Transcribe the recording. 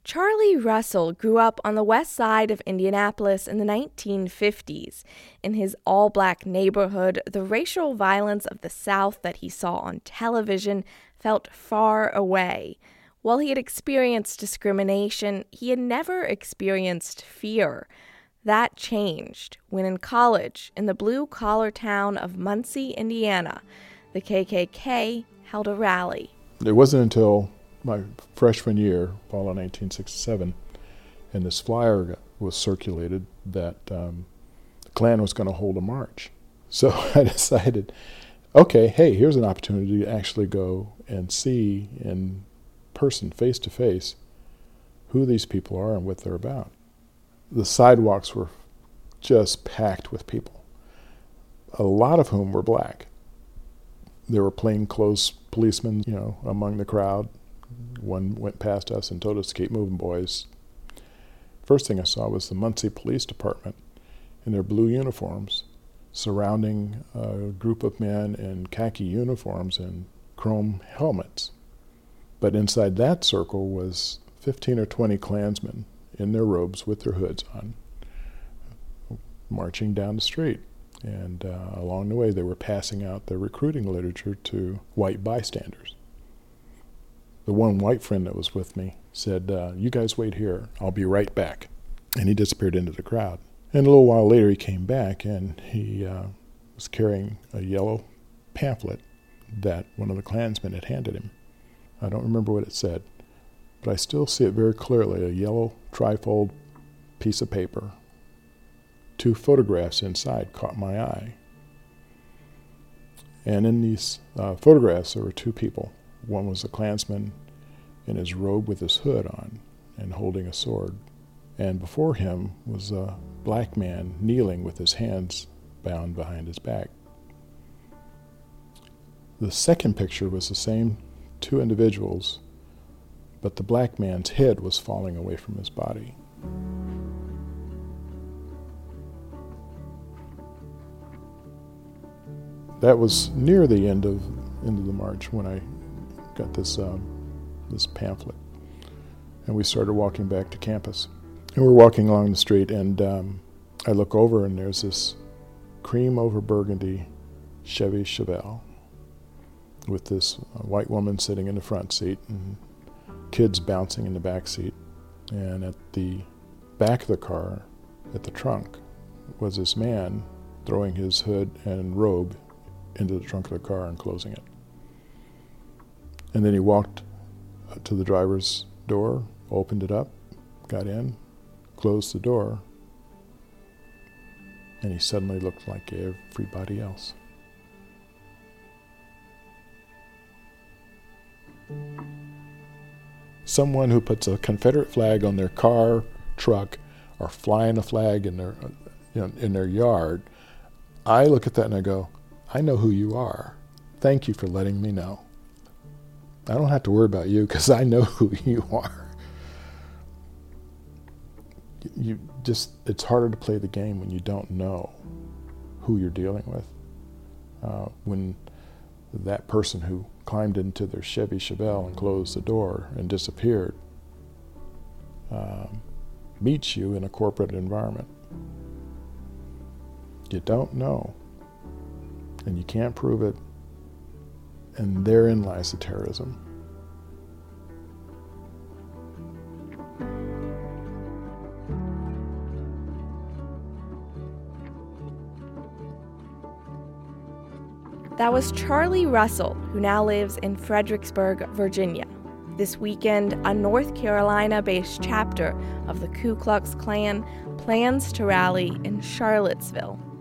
Charlie Russell grew up on the west side of Indianapolis in the 1950s. In his all-black neighborhood, the racial violence of the South that he saw on television felt far away. While he had experienced discrimination, he had never experienced fear. That changed when in college, in the blue-collar town of Muncie, Indiana, the KKK held a rally. It wasn't until my freshman year, fall of 1967, and this flyer was circulated that the Klan was going to hold a march. So I decided, okay, hey, here's an opportunity to actually go and see in person, face to face, who these people are and what they're about. The sidewalks were just packed with people, a lot of whom were black. There were plainclothes policemen, among the crowd. One went past us and told us to keep moving, boys. First thing I saw was the Muncie Police Department in their blue uniforms surrounding a group of men in khaki uniforms and chrome helmets. But inside that circle was 15 or 20 Klansmen in their robes with their hoods on, marching down the street. And along the way, they were passing out their recruiting literature to white bystanders. The one white friend that was with me said, you guys wait here, I'll be right back. And he disappeared into the crowd. And a little while later, he came back, and he was carrying a yellow pamphlet that one of the Klansmen had handed him. I don't remember what it said, but I still see it very clearly, a yellow trifold piece of paper. 2 photographs inside caught my eye. And in these photographs, there were 2 people. One was a Klansman in his robe with his hood on and holding a sword. And before him was a black man kneeling with his hands bound behind his back. The second picture was the same 2 individuals, but the black man's head was falling away from his body. That was near the end of the march when I got this pamphlet, and we started walking back to campus. And we're walking along the street, and I look over, and there's this cream over burgundy Chevy Chevelle with this white woman sitting in the front seat and kids bouncing in the back seat. And at the back of the car, at the trunk, was this man throwing his hood and robe into the trunk of the car and closing it. And then he walked to the driver's door, opened it up, got in, closed the door, and he suddenly looked like everybody else. Someone who puts a Confederate flag on their car, truck, or flying a flag in their yard, I look at that and I go, I know who you are. Thank you for letting me know. I don't have to worry about you because I know who you are. It's harder to play the game when you don't know who you're dealing with. When that person who climbed into their Chevy Chevelle and closed the door and disappeared meets you in a corporate environment. You don't know, and you can't prove it, and therein lies the terrorism. That was Charlie Russell, who now lives in Fredericksburg, Virginia. This weekend, a North Carolina-based chapter of the Ku Klux Klan plans to rally in Charlottesville.